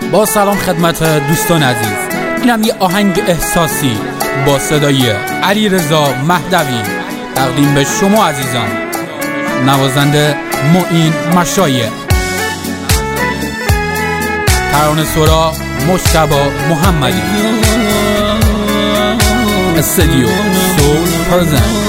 با سلام خدمت دوستان عزیز، اینم یه آهنگ احساسی با صدای علیرضا مهدوی تقدیم به شما عزیزان، نوازنده معین مشایخ، ترانه سرا مجتبی محمدی، استودیو سول پرزنت.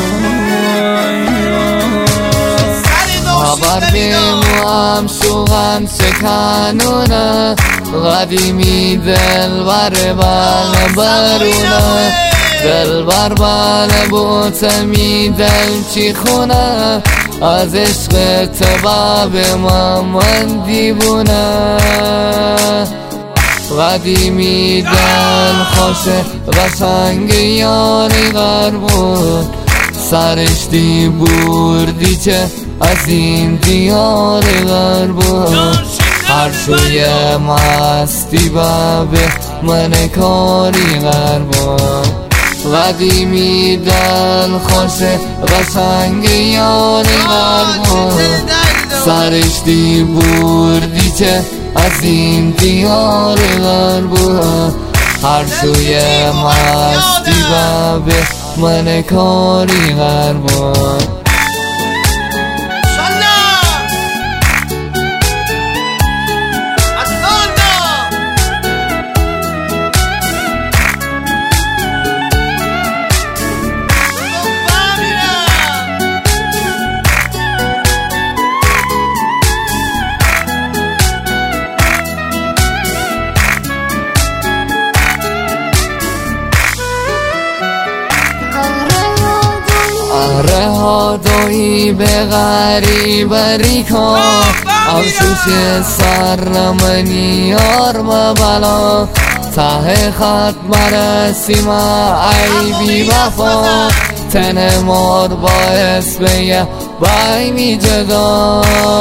خبر بیمو هم شوغم شکنونه، قدیمی دل بر بل برونه، دل بر بل بوتمی دل چی خونه، از عشق تباب من دیوونه. قدیمی دل خوشه قشنگ یاری غر بود، سرش دی بردی چه از این دیار غر بود، هر شوی مستی بابه من کاری غر بود. قدیمی دل خوشه قشنگ یاری غر بود، سرش دی بردی چه از این دیار غر بود، هر شوی مستی بابه من کاری غر بود. رهادوی به غریبری کن، افسوس سر منی یار بلا، ته خط مرسیم ای بی وفا، تن مار باعث به بایمی جدا.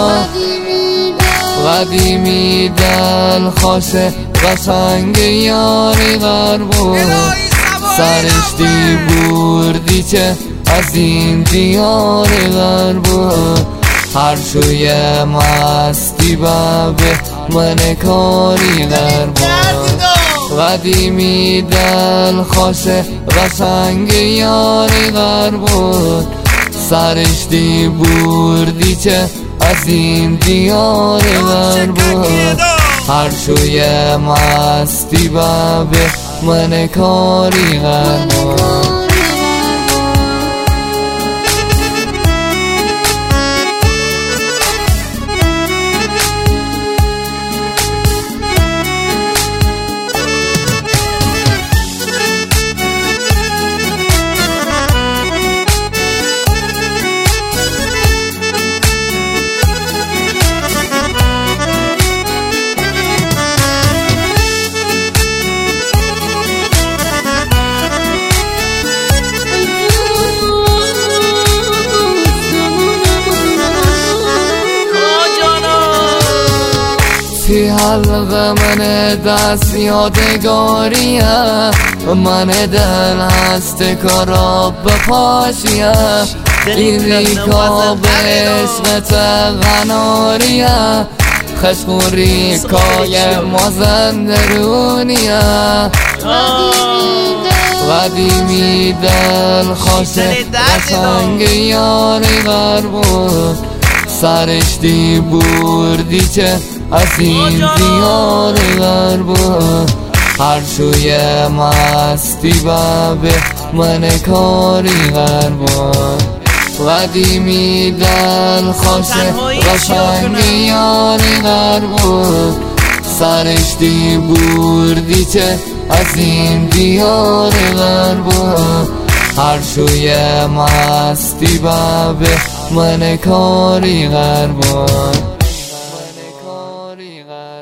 قدیمی دل خوشه قشنگ یاری غر بود، سرش دی بردی چه از این دیار غر بود، هر شوی مستی بابه من کاری غر بود. قدیمی دل خوشه قشنگ یاری غر بود، سرش دی بردی چه از این دیار غر بود، هر شوی مستی بابه من کاری غر بود. تی حلقه من دست یادگاریه، من دل هست کارا بپاشیه، این ریکا به عشقت غناریه، خشخوری کای مازندرونیه. قدیمی دل خوشه قشنگ یاری غر بود، سرش دی بردی چه از این دیار غر بود، هر شوی مستی بابه من کاری غر بود. قدیمی دل خوشه قشنگ یاری غر بود، سرش دی بردی چه از این دیار غر بود، هر شوی مستی بابه من کاری غر بود.